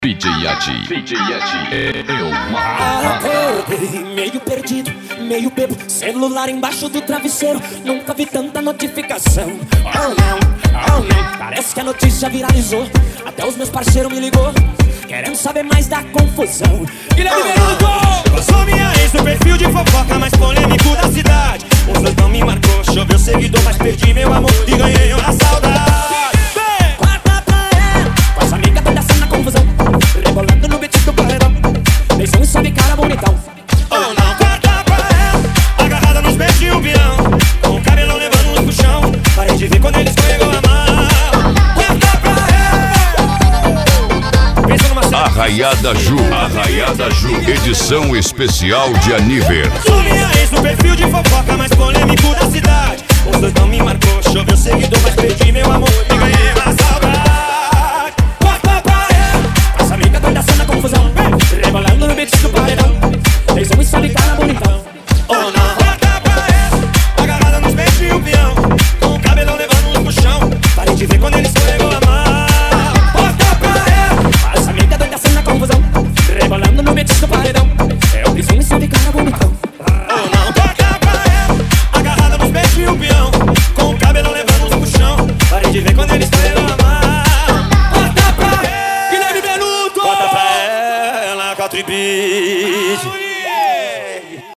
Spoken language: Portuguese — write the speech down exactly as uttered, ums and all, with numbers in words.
D J Yati, D J Yati é uma Acordei meio perdido, meio bebo, celular embaixo do travesseiro. Nunca vi tanta notificação. Oh não, oh não, parece que a notícia viralizou. Até os meus parceiros me ligou, querendo saber mais da confusão. Guilherme Berugo! Eu sou minha ex no perfil de fofoca mais polêmico da cidade. Os dois não me marcou, choveu seguidor, mas perdi meu amor e ganhei uma saudade. Guarda pra ela, com essa amiga tá dançando na confusão, rebolando no beat do paredão. Beijão e sobe cara bonitão. Oh não, guarda pra ela, agarrada nos pés de um peão, com o cabelão levando no chão. Parei de ver quando ele escorregou a mão. Guarda pra ela. Pensa numa cena. Arraiada Ju, Arraiada Ju, edição especial de aniversário. Sou minha ex no perfil de fofoca mais polêmico da cidade. Os dois não me marcou, choveu seguidor, mas perdi meu amor e ganhei uma saudade.